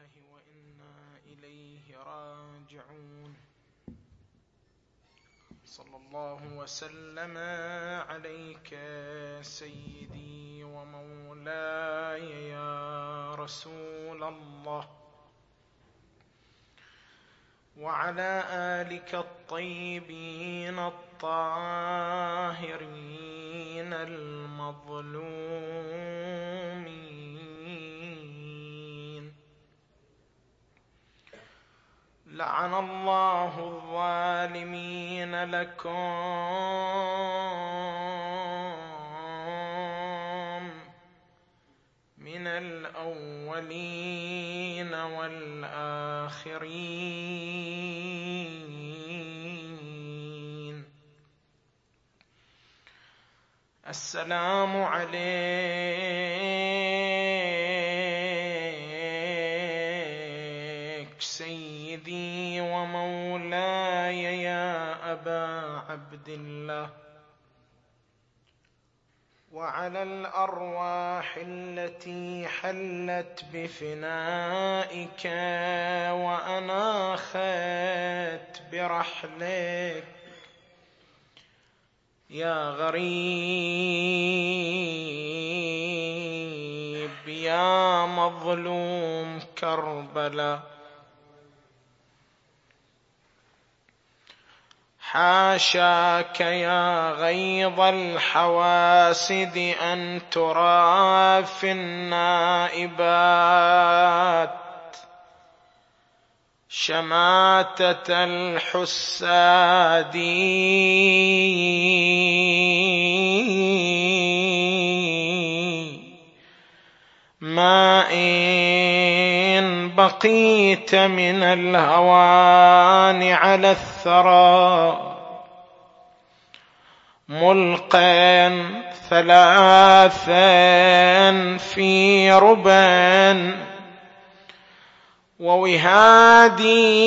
لله وإنا إليه راجعون. صلى الله وسلم عليك سيدي ومولاي يا رسول الله، وعلى آلك الطيبين الطاهرين المظلومين. لعن الله الظالمين لكم من الأولين والآخرين. السلام عليك سيدي ومولاي يا أبا عبد الله، وعلى الأرواح التي حلت بفنائك وأناخت برحلك يا غريب يا مظلوم كربلاء. حاشاك يا غيظ الحواسد أن ترى في النائبات شماتة الحساد، ما إن بقيت من الهوان على الثرى ملقا ثلاثا في ربا ووهادي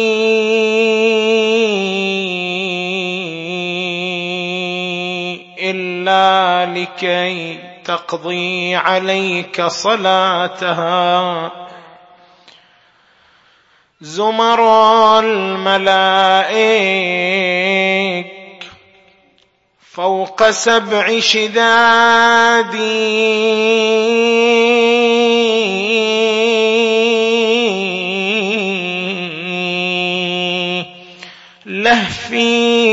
إلا لكي تقضي عليك صلاتها زمر الملائك فوق 7 شداد، لهفي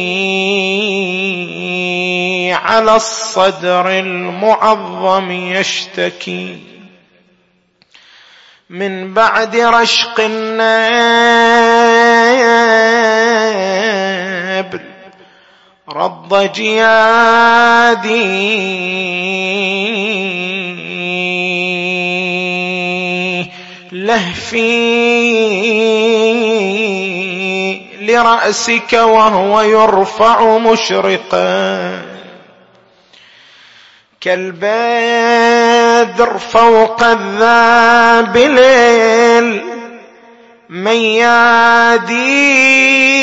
على الصدر المعظم يشتكي من بعد رشق النابل رض جيادي، لهفي لرأسك وهو يرفع مشرقا كالبدر فوق الذابل الميادي،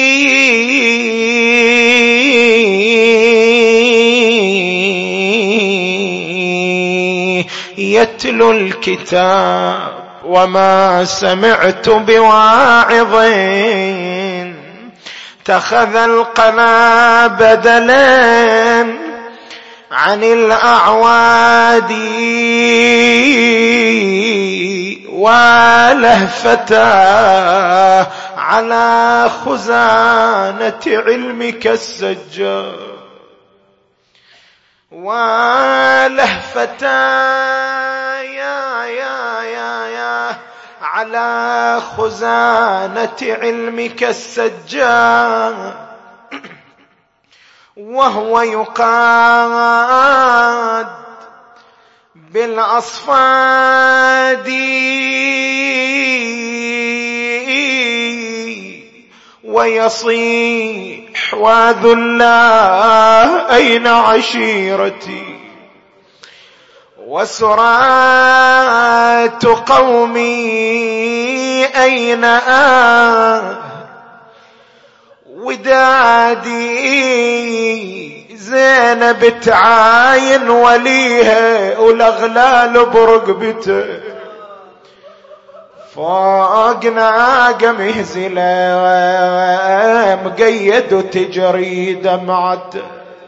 يتلو الكتاب وما سمعت بواعظ اتخذ القنا بدلا عن الأعواد، ولهفتا على خزانة علمك السجاد، ولهفتا يا على خزانة علمك السجاد، وهو يقاد بالأصفاد ويصيح واذو الله أين عشيرتي وسرات قومي أين ودادي، زينب تعاين وليها والأغلال برقبته فوق ناقة مهزلة مقيد وتجري دمعته،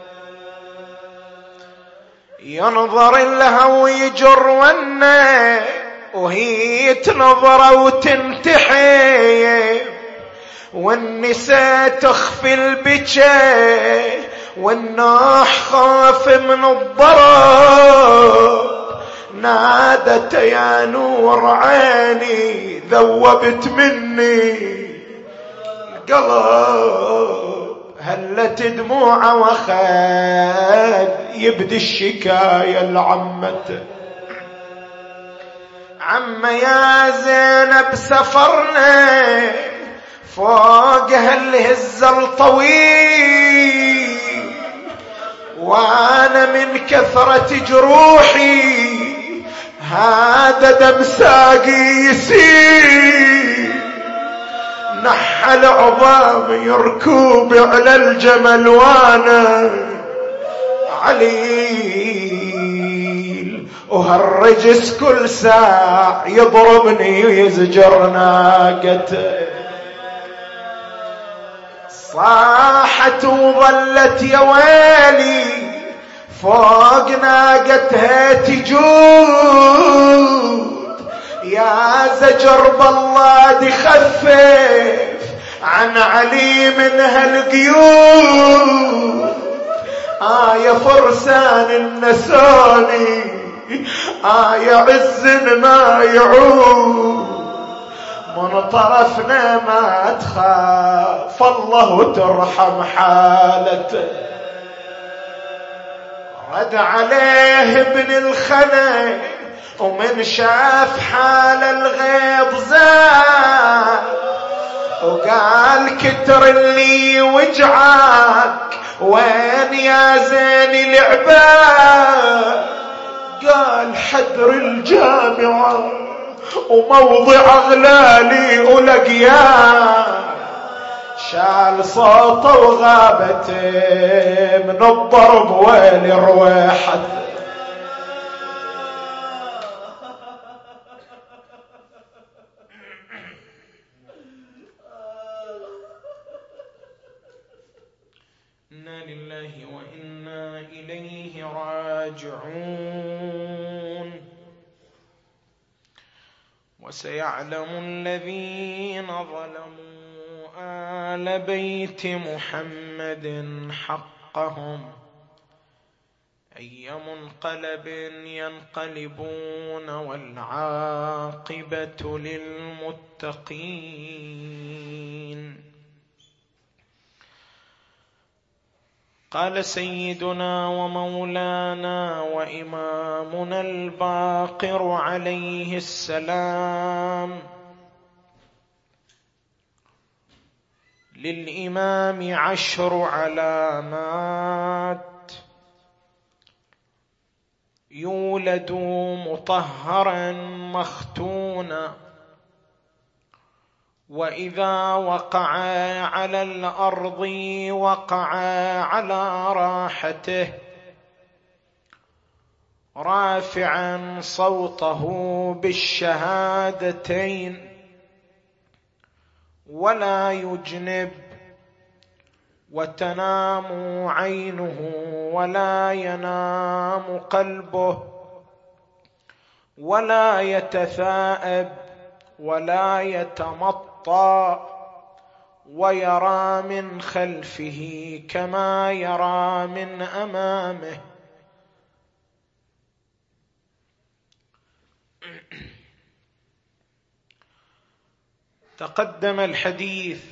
ينظر لها ويجر ونه وهي تنظر وتنتحي، والنساء تخفي البكاء والناح خاف من الضرب. نادت يا نور عيني ذوبت مني القلب، هلت دموع وخد يبدي الشكاية لعمته. عم يا زينب سفرنا فوق هالهزة الطويل، وانا من كثرة جروحي هذا دم ساقي يسيل. نحل عظامي ركوبي على الجمل وانا عليل، وهالرجس كل ساعة يضربني ويزجر ناقته. صاحت وظلت يا ويلي فوق ناقتها تجود، يا زجر بالله خفف عن علي من هالقيود. يا فرسان النسوني يا عز ما يعود، من طرفنا ما تخاف الله وترحم حالته. رد عليه ابن الخنا ومن شاف حال الغيظ زاد، وقال كتر اللي وجعك وين يا زين العباد. قال حدر الجامعة وموضع أغلالي ولقياه، شال صوته وغابته من الضرب ويل رويحته. إنا لله وإنا إليه راجعون. وسيعلم الذين ظلموا آل بيت محمد حقهم أي منقلب ينقلبون والعاقبة للمتقين. قال سيدنا ومولانا وإمامنا الباقر عليه السلام للإمام 10 علامات: يولد مطهرا مختونا، وإذا وقع على الأرض وقع على راحته رافعا صوته بالشهادتين ولا يجنب، وتنام عينه ولا ينام قلبه، ولا يتثاءب ولا يتمطى، ويرى من خلفه كما يرى من أمامه. تقدم الحديث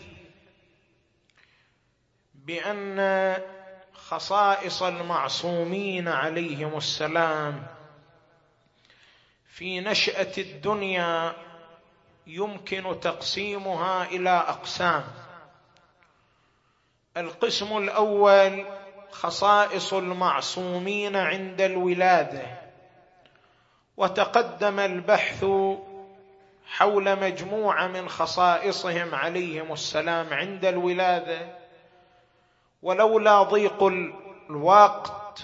بأن خصائص المعصومين عليهم السلام في نشأة الدنيا يمكن تقسيمها إلى أقسام. القسم الأول خصائص المعصومين عند الولادة، وتقدم البحث حول مجموعة من خصائصهم عليهم السلام عند الولادة، ولولا ضيق الوقت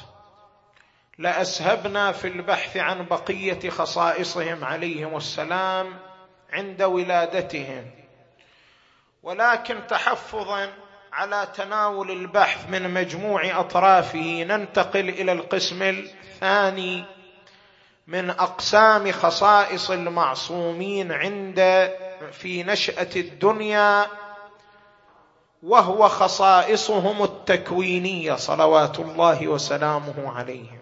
لأسهبنا في البحث عن بقية خصائصهم عليهم السلام عند ولادتهم. ولكن تحفظا على تناول البحث من مجموع أطرافه ننتقل إلى القسم الثاني من أقسام خصائص المعصومين في نشأة الدنيا، وهو خصائصهم التكوينية صلوات الله وسلامه عليهم.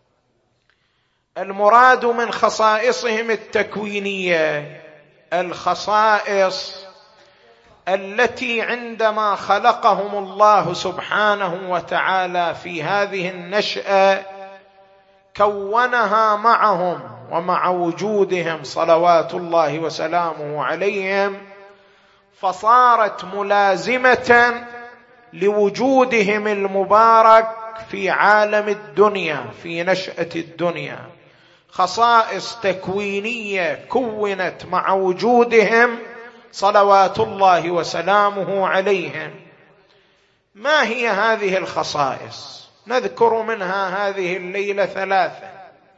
المراد من خصائصهم التكوينية الخصائص التي عندما خلقهم الله سبحانه وتعالى في هذه النشأة كونها معهم ومع وجودهم صلوات الله وسلامه عليهم، فصارت ملازمة لوجودهم المبارك في عالم الدنيا في نشأة الدنيا. خصائص تكوينية كونت مع وجودهم صلوات الله وسلامه عليهم. ما هي هذه الخصائص؟ نذكر منها هذه الليلة 3.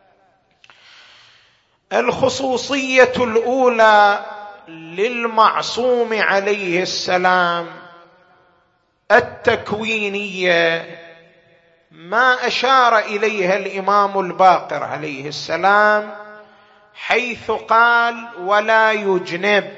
الخصوصية الأولى للمعصوم عليه السلام التكوينية ما أشار إليها الإمام الباقر عليه السلام حيث قال: ولا يجنب.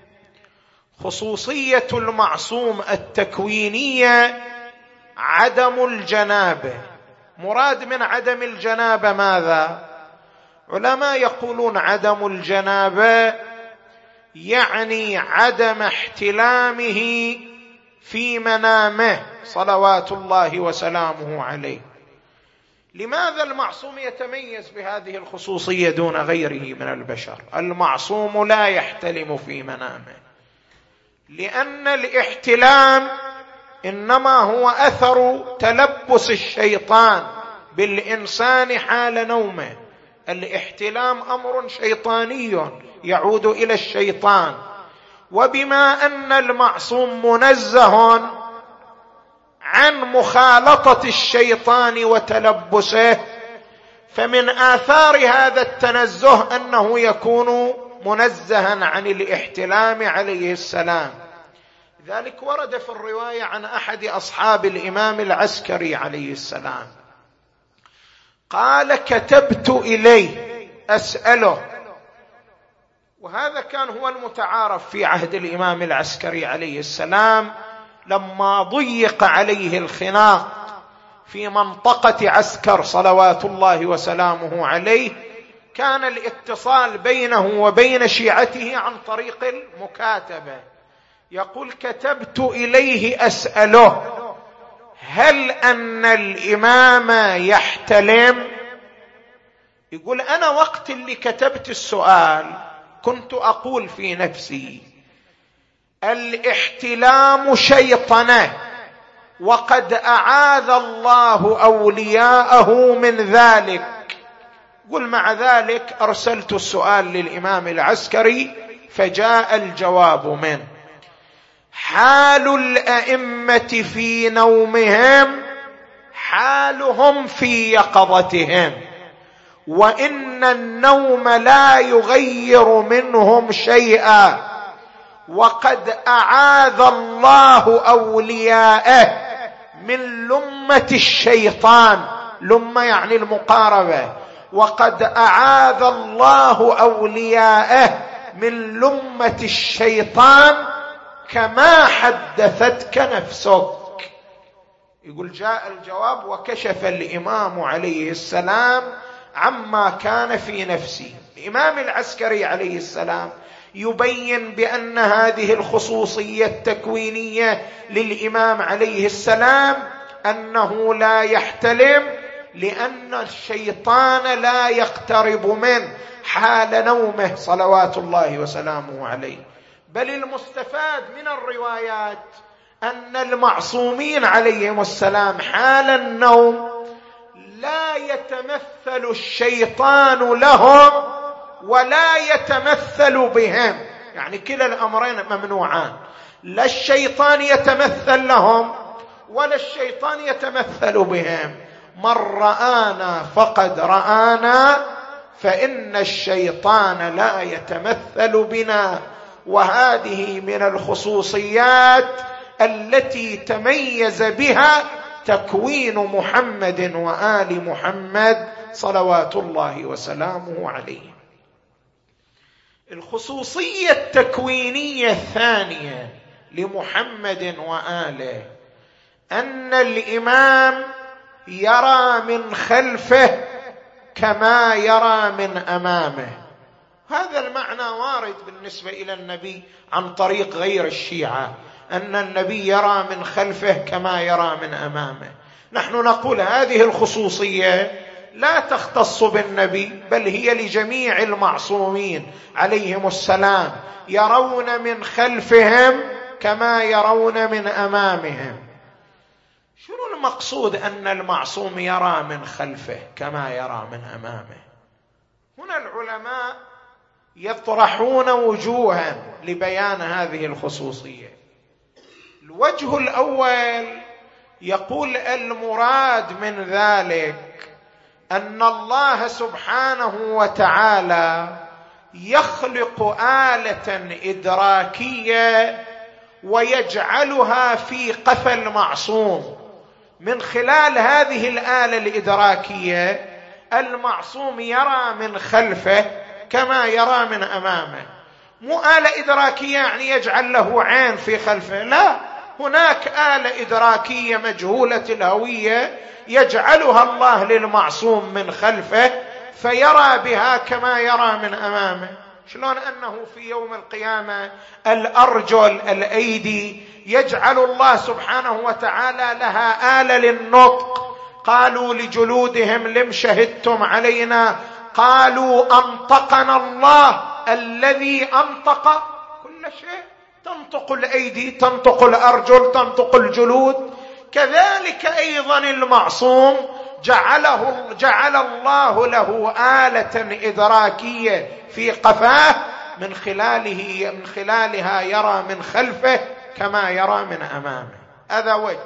خصوصية المعصوم التكوينية عدم الجنابة. مراد من عدم الجنابة ماذا؟ علماء يقولون عدم الجنابة يعني عدم احتلامه في منامه صلوات الله وسلامه عليه. لماذا المعصوم يتميز بهذه الخصوصية دون غيره من البشر؟ المعصوم لا يحتلم في منامه، لأن الاحتلام إنما هو أثر تلبس الشيطان بالإنسان حال نومه. الاحتلام أمر شيطاني يعود إلى الشيطان، وبما أن المعصوم منزه عن مخالطة الشيطان وتلبسه، فمن آثار هذا التنزه أنه يكون منزها عن الاحتلام عليه السلام. ذلك ورد في الرواية عن أحد أصحاب الإمام العسكري عليه السلام قال: كتبت إليه أسأله. وهذا كان هو المتعارف في عهد الإمام العسكري عليه السلام، لما ضيق عليه الخناق في منطقة عسكر صلوات الله وسلامه عليه، كان الاتصال بينه وبين شيعته عن طريق المكاتبة. يقول: كتبت إليه أسأله هل أن الإمام يحتلم؟ يقول: أنا وقت اللي كتبت السؤال كنت أقول في نفسي الاحتلام شيطنة، وقد أعاذ الله أولياءه من ذلك. قل مع ذلك أرسلت السؤال للإمام العسكري فجاء الجواب منه. حال الأئمة في نومهم حالهم في يقظتهم، وإن النوم لا يغير منهم شيئا، وقد أعاذ الله أولياءه من لمة الشيطان. لمة يعني المقاربة. وقد أعاذ الله أولياءه من لمة الشيطان كما حدثتك نفسك. يقول: جاء الجواب وكشف الإمام عليه السلام عما كان في نفسه. الإمام العسكري عليه السلام يبين بأن هذه الخصوصية التكوينية للإمام عليه السلام أنه لا يحتلم، لأن الشيطان لا يقترب منه حال نومه صلوات الله وسلامه عليه. بل المستفاد من الروايات أن المعصومين عليهم السلام حال النوم لا يتمثل الشيطان لهم ولا يتمثل بهم، يعني كلا الأمرين ممنوعان. لا الشيطان يتمثل لهم ولا الشيطان يتمثل بهم. من رآنا فقد رآنا فإن الشيطان لا يتمثل بنا، وهذه من الخصوصيات التي تميز بها تكوين محمد وآل محمد صلوات الله وسلامه عليه. الخصوصية التكوينية الثانية لمحمد وآله أن الإمام يرى من خلفه كما يرى من أمامه. هذا المعنى وارد بالنسبة إلى النبي عن طريق غير الشيعة، أن النبي يرى من خلفه كما يرى من أمامه. نحن نقول هذه الخصوصية لا تختص بالنبي، بل هي لجميع المعصومين عليهم السلام، يرون من خلفهم كما يرون من أمامهم. شنو المقصود أن المعصوم يرى من خلفه كما يرى من أمامه؟ هنا العلماء يطرحون وجوها لبيان هذه الخصوصية. الوجه الأول يقول المراد من ذلك أن الله سبحانه وتعالى يخلق آلة إدراكية ويجعلها في قفا المعصوم. من خلال هذه الآلة الإدراكية المعصوم يرى من خلفه كما يرى من أمامه. مو آلة إدراكية يعني يجعل له عين في خلفه، لا، هناك آلة إدراكية مجهولة الهوية يجعلها الله للمعصوم من خلفه فيرى بها كما يرى من أمامه. شلون أنه في يوم القيامة الأرجل الأيدي يجعل الله سبحانه وتعالى لها آلة للنطق. قالوا لجلودهم لم شهدتم علينا؟ قالوا أنطقنا الله الذي أنطق كل شيء. تنطق الأيدي، تنطق الأرجل، تنطق الجلود. كذلك أيضا المعصوم جعل الله له آلة إدراكية في قفاه من خلالها يرى من خلفه كما يرى من أمامه. هذا وجه.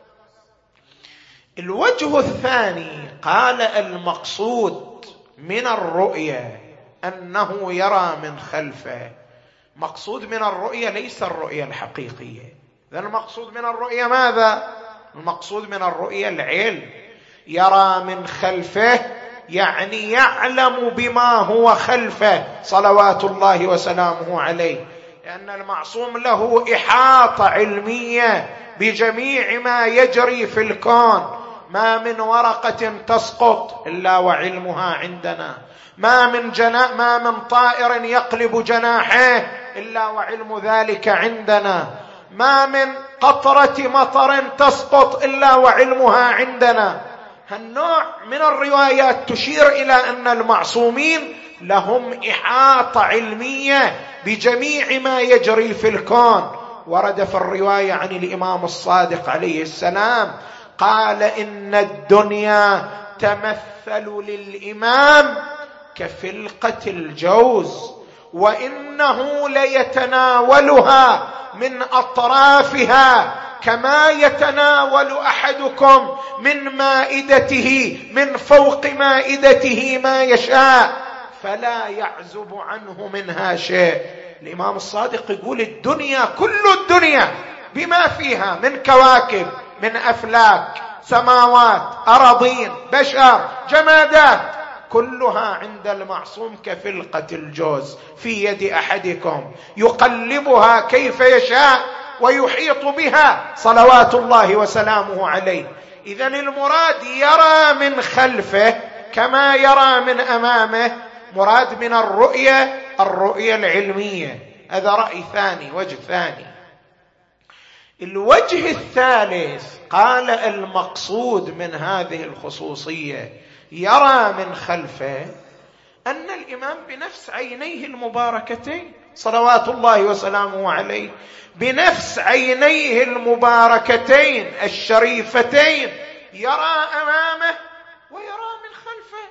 الوجه الثاني قال المقصود من الرؤية أنه يرى من خلفه. مقصود من الرؤية ليس الرؤية الحقيقية. إذن المقصود من الرؤية ماذا؟ المقصود من الرؤية العلم. يرى من خلفه يعني يعلم بما هو خلفه صلوات الله وسلامه عليه، لأن المعصوم له إحاطة علمية بجميع ما يجري في الكون. ما من ورقة تسقط إلا وعلمها عندنا، ما من طائر يقلب جناحيه إلا وعلم ذلك عندنا، ما من قطرة مطر تسقط إلا وعلمها عندنا. هالنوع من الروايات تشير إلى أن المعصومين لهم إحاطة علمية بجميع ما يجري في الكون. ورد في الرواية عن الإمام الصادق عليه السلام قال إن الدنيا تمثل للإمام كفلقة الجوز، وإنه ليتناولها من أطرافها كما يتناول أحدكم من مائدته من فوق مائدته ما يشاء فلا يعزب عنه منها شيء. الإمام الصادق يقول الدنيا، كل الدنيا بما فيها من كواكب، من أفلاك، سماوات، أراضين، بشر، جمادات، كلها عند المعصوم كفلقة الجوز في يد أحدكم يقلبها كيف يشاء ويحيط بها صلوات الله وسلامه عليه. إذن المراد يرى من خلفه كما يرى من أمامه، مراد من الرؤية العلمية. هذا رأي ثاني، وجه ثاني. الوجه الثالث قال المقصود من هذه الخصوصية يرى من خلفه أن الإمام بنفس عينيه المباركتين صلوات الله وسلامه عليه، بنفس عينيه المباركتين الشريفتين يرى أمامه ويرى من خلفه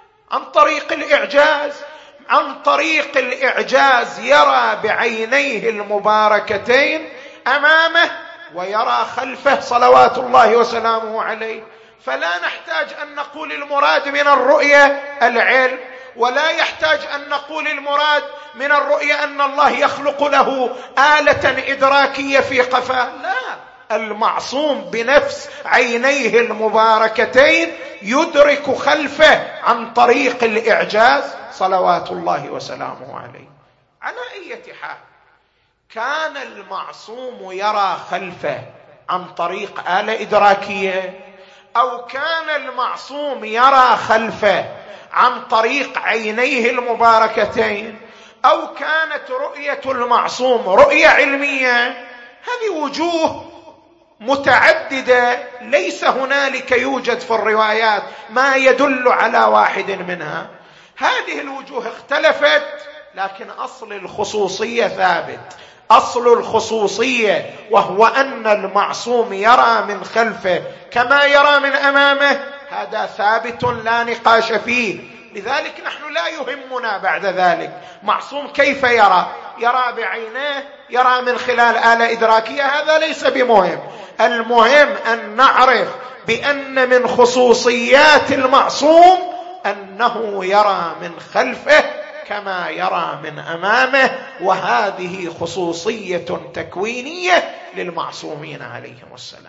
عن طريق الإعجاز يرى بعينيه المباركتين أمامه ويرى خلفه صلوات الله وسلامه عليه. فلا نحتاج أن نقول المراد من الرؤية العلم، ولا يحتاج أن نقول المراد من الرؤية أن الله يخلق له آلة إدراكية في قفاه، لا، المعصوم بنفس عينيه المباركتين يدرك خلفه عن طريق الإعجاز صلوات الله وسلامه عليه. على أي حال كان المعصوم يرى خلفه عن طريق آلة إدراكية، أو كان المعصوم يرى خلفه عن طريق عينيه المباركتين، أو كانت رؤية المعصوم رؤية علمية، هذه وجوه متعددة، ليس هنالك يوجد في الروايات ما يدل على واحد منها. هذه الوجوه اختلفت، لكن أصل الخصوصية ثابت. أصل الخصوصية وهو أن المعصوم يرى من خلفه كما يرى من أمامه، هذا ثابت لا نقاش فيه. لذلك نحن لا يهمنا بعد ذلك معصوم كيف يرى بعينيه، يرى من خلال آلة إدراكية، هذا ليس بمهم. المهم أن نعرف بأن من خصوصيات المعصوم أنه يرى من خلفه كما يرى من أمامه، وهذه خصوصية تكوينية للمعصومين عليهم السلام.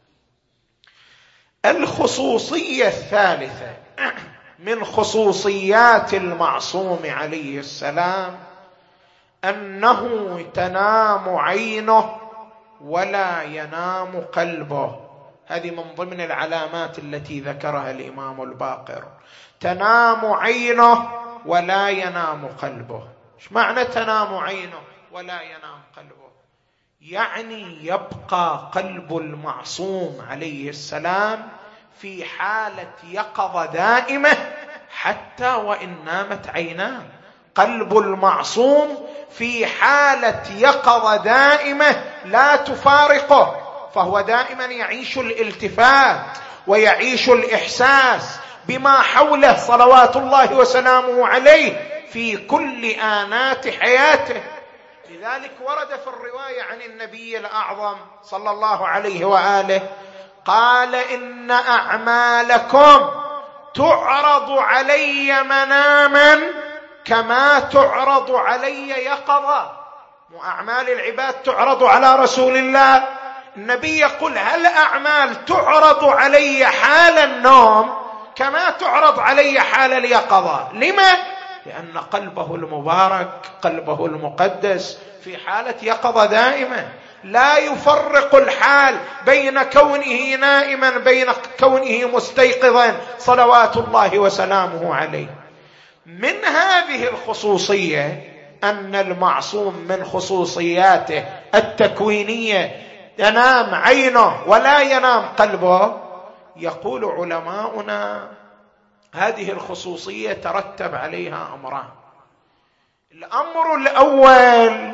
الخصوصية الثالثة من خصوصيات المعصوم عليه السلام أنه تنام عينه ولا ينام قلبه. هذه من ضمن العلامات التي ذكرها الإمام الباقر، تنام عينه ولا ينام قلبه. ايش معنى تنام عينه ولا ينام قلبه؟ يعني يبقى قلب المعصوم عليه السلام في حالة يقظة دائمة حتى وإن نامت عيناه. قلب المعصوم في حالة يقظة دائمة لا تفارقه، فهو دائما يعيش الالتفات ويعيش الإحساس بما حوله صلوات الله وسلامه عليه في كل آنات حياته. لذلك ورد في الرواية عن النبي الأعظم صلى الله عليه وآله قال: إن أعمالكم تعرض علي مناما كما تعرض علي يقظة. وأعمال العباد تعرض على رسول الله. النبي يقول: هل أعمال تعرض علي حال النوم كما تعرض علي حال اليقظة؟ لما؟ لأن قلبه المبارك، قلبه المقدس في حالة يقظة دائمة، لا يفرق الحال بين كونه نائما بين كونه مستيقظا صلوات الله وسلامه عليه. من هذه الخصوصية أن المعصوم من خصوصياته التكوينية ينام عينه ولا ينام قلبه. يقول علماؤنا هذه الخصوصية ترتب عليها أمران. الأمر الأول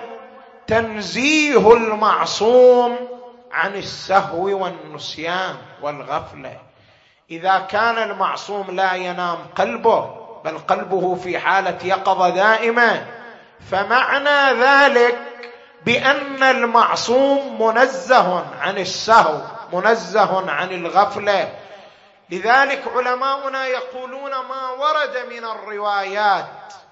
تنزيه المعصوم عن السهو والنسيان والغفلة. إذا كان المعصوم لا ينام قلبه بل قلبه في حالة يقظة دائمة، فمعنى ذلك بأن المعصوم منزه عن السهو، منزه عن الغفلة. لذلك علماؤنا يقولون ما ورد من الروايات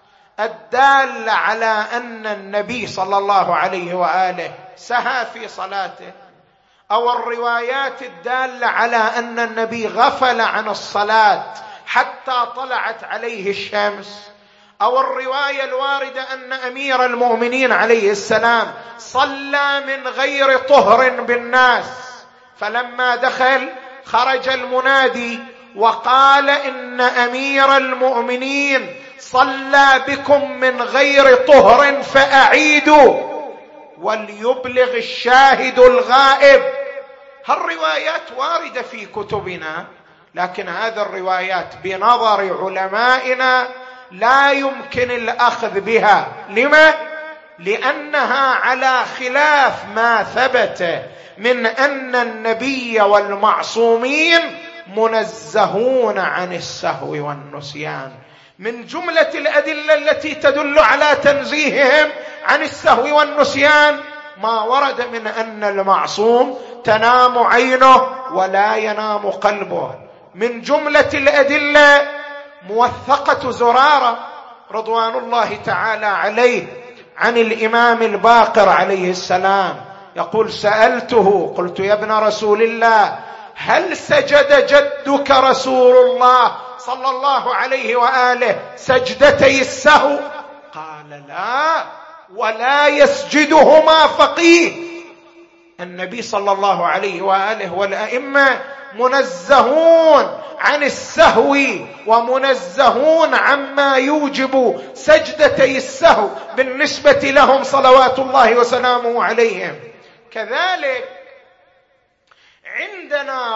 الدالة على أن النبي صلى الله عليه وآله سهى في صلاته، أو الروايات الدالة على أن النبي غفل عن الصلاة حتى طلعت عليه الشمس، أو الرواية الواردة أن أمير المؤمنين عليه السلام صلى من غير طهر بالناس، فلما دخل خرج المنادي وقال: إن أمير المؤمنين صلى بكم من غير طهر فأعيدوا وليبلغ الشاهد الغائب. هالروايات واردة في كتبنا، لكن هذه الروايات بنظر علمائنا لا يمكن الأخذ بها. لما؟ لأنها على خلاف ما ثبت من أن النبي والمعصومين منزهون عن السهو والنسيان. من جملة الأدلة التي تدل على تنزيههم عن السهو والنسيان ما ورد من أن المعصوم تنام عينه ولا ينام قلبه. من جملة الأدلة موثقة زرارة رضوان الله تعالى عليه عن الإمام الباقر عليه السلام يقول: سألته قلت: يا ابن رسول الله، هل سجد جدك رسول الله صلى الله عليه وآله سجدتي السهو؟ قال: لا، ولا يسجدهما فقيه. النبي صلى الله عليه وآله والأئمة منزهون عن السهو ومنزهون عما يوجب سجدتي السهو بالنسبة لهم صلوات الله وسلامه عليهم. كذلك عندنا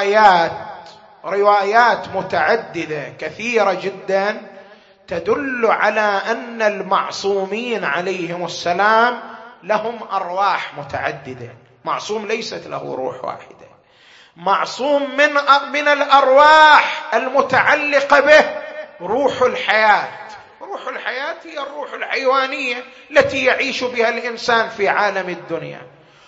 روايات متعددة كثيرة جدا تدل على أن المعصومين عليهم السلام لهم أرواح متعددة. معصوم ليست له روح واحدة، معصوم من الأرواح المتعلقة به روح الحياة. روح الحياة هي الروح الحيوانية التي يعيش بها الإنسان في عالم الدنيا.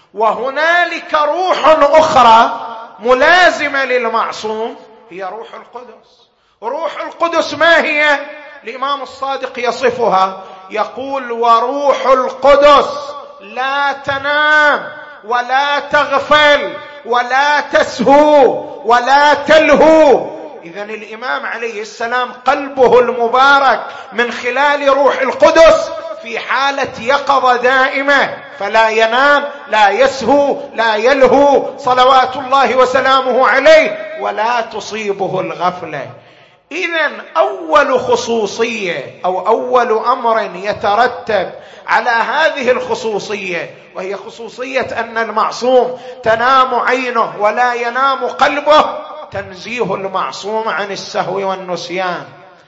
وهنالك روح أخرى ملازمة للمعصوم هي روح القدس. روح القدس ما هي؟ الإمام الصادق يصفها يقول: وروح القدس لا تنام ولا تغفل ولا تسهو ولا تلهو. إذن الإمام عليه السلام قلبه المبارك من خلال روح القدس في حالة يقظة دائمة، فلا ينام، لا يسهو، لا يلهو صلوات الله وسلامه عليه، ولا تصيبه الغفلة. إذن أول خصوصية أو أول أمر يترتب على هذه الخصوصية، وهي خصوصية أن المعصوم تنام عينه ولا ينام قلبه، تنزيه المعصوم عن السهو والنسيان.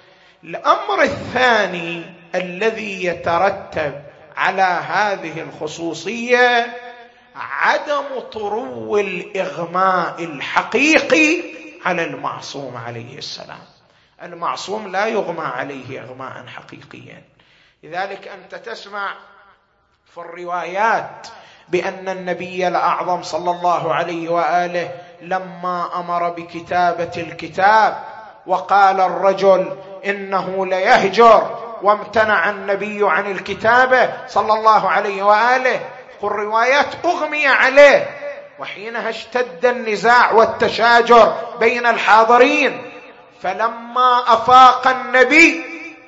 الأمر الثاني الذي يترتب على هذه الخصوصية عدم طرو الإغماء الحقيقي على المعصوم عليه السلام. المعصوم لا يغمى عليه إغماء حقيقيا. لذلك أنت تسمع في الروايات بأن النبي الأعظم صلى الله عليه وآله لما أمر بكتابة الكتاب وقال الرجل إنه ليهجر، وامتنع النبي عن الكتابة صلى الله عليه وآله، قل روايات أغمي عليه، وحينها اشتد النزاع والتشاجر بين الحاضرين. فلما أفاق النبي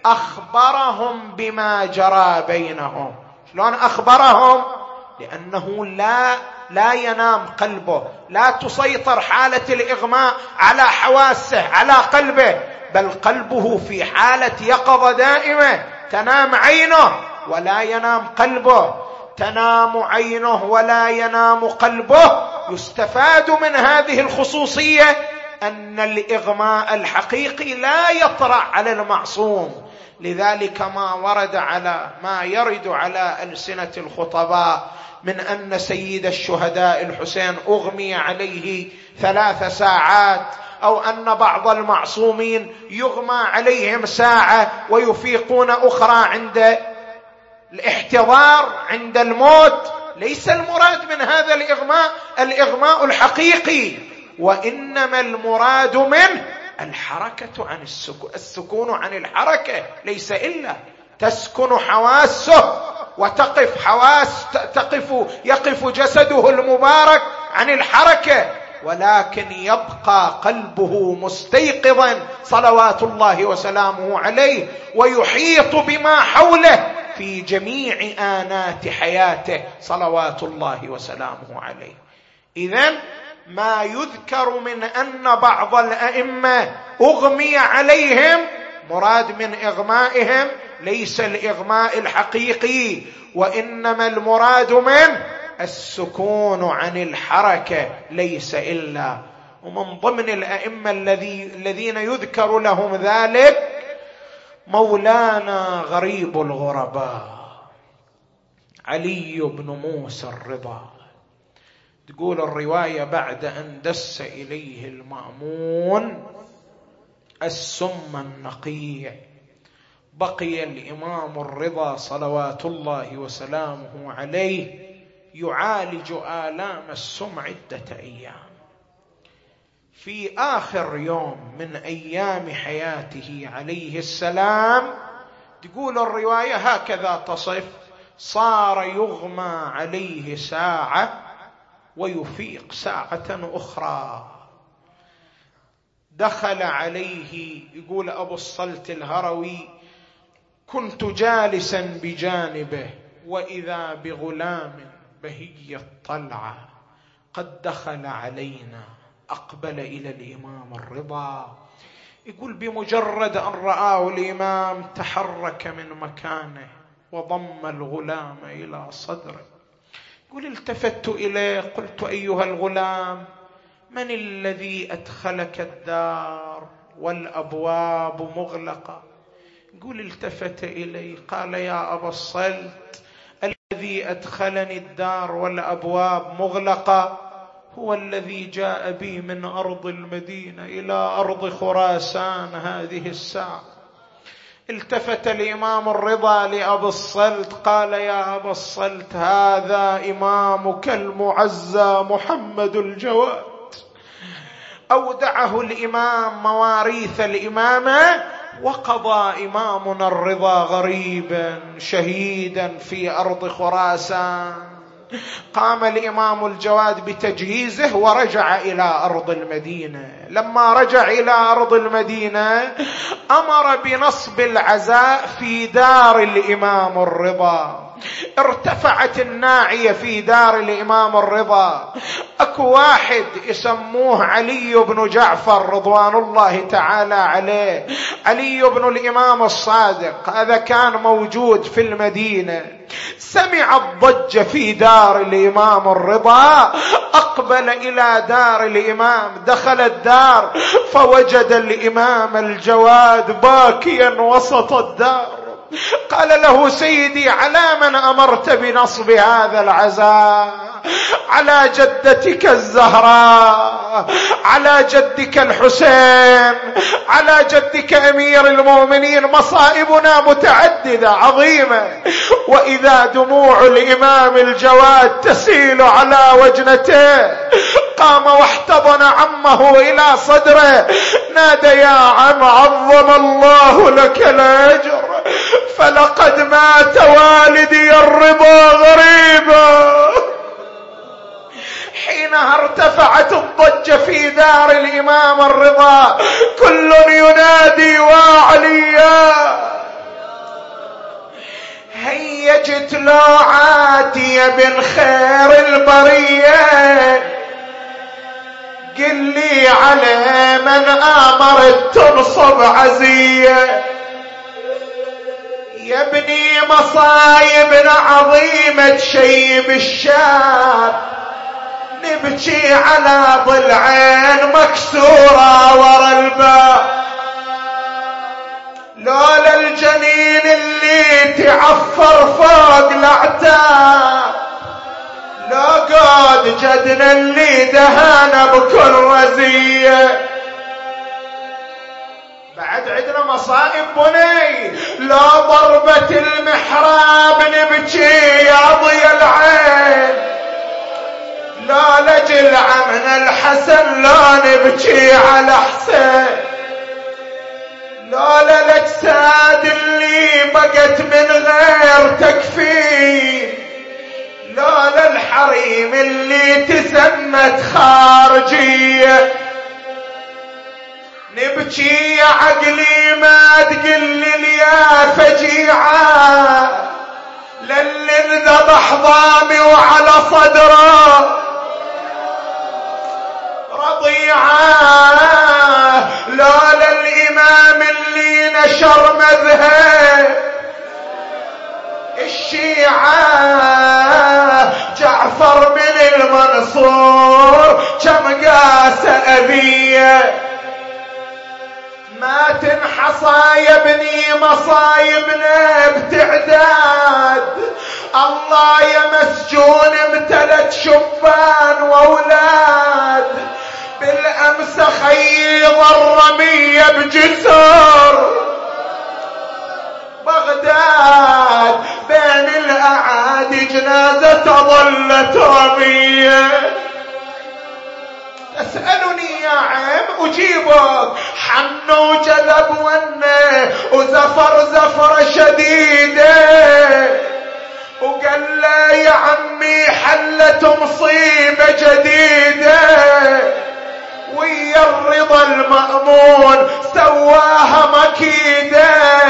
أخبرهم بما جرى بينهم. شلون أخبرهم؟ لأنه لا ينام قلبه، لا تسيطر حالة الإغماء على حواسه على قلبه، بل قلبه في حالة يقظة دائمة. تنام عينه ولا ينام قلبه، تنام عينه ولا ينام قلبه. يستفاد من هذه الخصوصية أن الإغماء الحقيقي لا يطرأ على المعصوم. لذلك ما يرد على ألسنة الخطباء من أن سيد الشهداء الحسين أغمي عليه 3 ساعات، أو أن بعض المعصومين يغمى عليهم ساعة ويفيقون أخرى عند الاحتضار عند الموت، ليس المراد من هذا الإغماء الحقيقي، وإنما المراد منه الحركة عن السكون عن الحركة، ليس إلا تسكن حواسه وتقف يقف جسده المبارك عن الحركة، ولكن يبقى قلبه مستيقظا صلوات الله وسلامه عليه، ويحيط بما حوله في جميع آنات حياته صلوات الله وسلامه عليه. إذن ما يذكر من أن بعض الأئمة أغمي عليهم، مراد من إغمائهم ليس الإغماء الحقيقي، وإنما المراد منه السكون عن الحركة، ليس إلا. ومن ضمن الأئمة الذين يذكر لهم ذلك مولانا غريب الغرباء علي بن موسى الرضا. تقول الرواية بعد أن دس إليه المأمون السم النقيع، بقي الإمام الرضا صلوات الله وسلامه عليه يعالج آلام السم عدة أيام. في آخر يوم من أيام حياته عليه السلام تقول الرواية هكذا تصف: صار يغمى عليه ساعة ويفيق ساعة أخرى. دخل عليه، يقول أبو الصلت الهروي: كنت جالسا بجانبه وإذا بغلام بهي الطلعة قد دخل علينا، أقبل إلى الإمام الرضا. يقول بمجرد أن رآه الإمام تحرك من مكانه وضم الغلام إلى صدره. يقول التفت إليه قلت: أيها الغلام، من الذي أدخلك الدار والأبواب مغلقة؟ يقول التفت إلي قال: يا أبا الصلت، الذي أدخلني الدار والأبواب مغلقة هو الذي جاء بي من أرض المدينة إلى أرض خراسان هذه الساعة. التفت الإمام الرضا لأبي الصلت قال: يا أبا الصلت، هذا إمامك المعزى محمد الجواد. أودعه الإمام مواريث الإمامة، وقضى إمامنا الرضا غريبا شهيدا في أرض خراسان. قام الإمام الجواد بتجهيزه ورجع إلى أرض المدينة. لما رجع إلى أرض المدينة أمر بنصب العزاء في دار الإمام الرضا. ارتفعت الناعية في دار الإمام الرضا. أكو واحد يسموه علي بن جعفر رضوان الله تعالى عليه، علي بن الإمام الصادق، هذا كان موجود في المدينة. سمع الضجة في دار الإمام الرضا، أقبل إلى دار الإمام. دخل الدار فوجد الإمام الجواد باكيا وسط الدار. قال له: سيدي، على من أمرت بنصب هذا العزاء؟ على جدتك الزهراء، على جدك الحسين، على جدك أمير المؤمنين. مصائبنا متعددة عظيمة. وإذا دموع الإمام الجواد تسيل على وجنته، قام واحتضن عمه إلى صدره، نادى: يا عم، عظم الله لك الأجر، فلقد مات والدي الرضا غريبا. حينها ارتفعت الضجة في دار الإمام الرضا، كل ينادي: وعليا. هيجت له عاتية بن خير البرية، قل لي على من آمرت تنصب عزية. يا ابني مصايبنا عظيمة شيب الشاب، نبكي على ضلعين مكسورة ورا الباب. لولا الجنين اللي تعفر فوق الأعتاب، لو قاد جدنا اللي دهانا بكل رزية. بعد عندنا مصائب بني، لا ضربة المحراب نبكي يا ضي العين، لا لجل عمنا الحسن لا نبكي على حسين، لا للأجساد اللي بقت من غير تكفين، لا للحريم اللي تسمت خارجية. نبكي يا عقلي ما تقل يا فجيعة، للي انذبح ضامي وعلى صدره رضيعة، لا للإمام اللي نشر مذهب الشيعة، جعفر بن المنصور كم قاس أبيه. ما تنحصى يا ابني مصايبنا بتعداد، الله يا مسجون امتلت شبان واولاد، بالامس خيض الرمية بجسر بغداد، بين الاعادي جنازة ظلت رمية. تسألني يا عم أجيبك. حن وجذب ونه وزفر شديدة، وقال له يا عمي حلت مصيبة جديدة، ويا الرضا المأمون سواها مكيدة،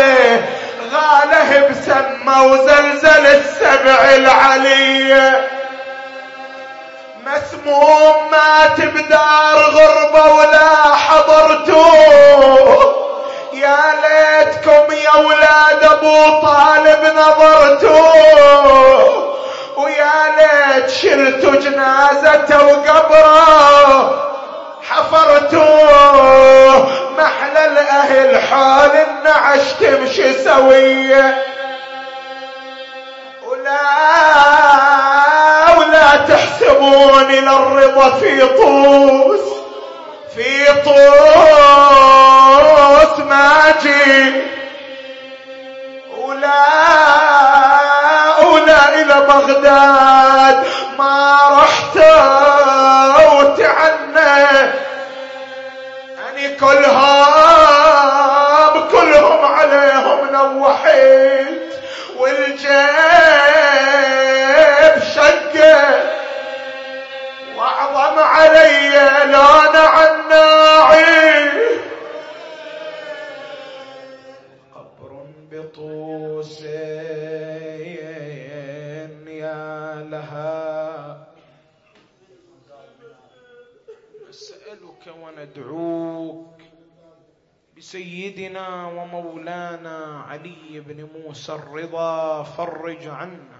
غاله بسمه وزلزل السبع العلية، مسموم مات بدار غربة ولا حضرتوه، يا ليتكم يا ولاد ابو طالب نظرتوه، ويا ليت شلتوا جنازته وقبره حفرتوه، محلى الاهل حال النعش تمشي سويه، ولا تحسبون للرضا في طوس ماجي، ولا إلى بغداد ما رحت وتعنى، أني كلهم عليهم نوحيت، والجيب شقه واعظم علي لا عناعي، قبر بطوس يا لها، نسألك وندعوك بسيدنا ومولانا علي بن موسى الرضا فرج عنا،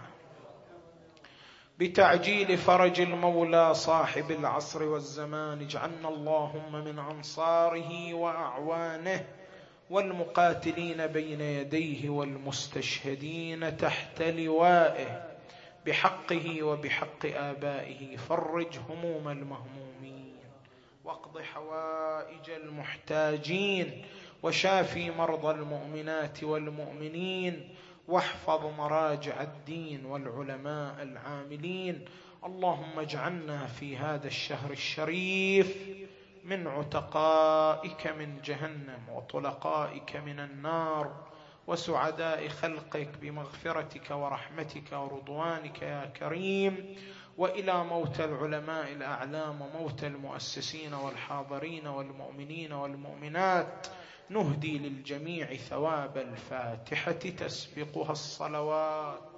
بتعجيل فرج المولى صاحب العصر والزمان، اجعلنا اللهم من أنصاره وأعوانه والمقاتلين بين يديه والمستشهدين تحت لوائه، بحقه وبحق آبائه، فرج هموم المهمومين، واقض حوائج المحتاجين، وشافي مرضى المؤمنات والمؤمنين، واحفظ مراجع الدين والعلماء العاملين. اللهم اجعلنا في هذا الشهر الشريف من عتقائك من جهنم وطلقائك من النار، وسعداء خلقك بمغفرتك ورحمتك ورضوانك يا كريم. وإلى موتى العلماء الأعلام وموتى المؤسسين والحاضرين والمؤمنين والمؤمنات، نهدي للجميع ثواب الفاتحة تسبقها الصلوات.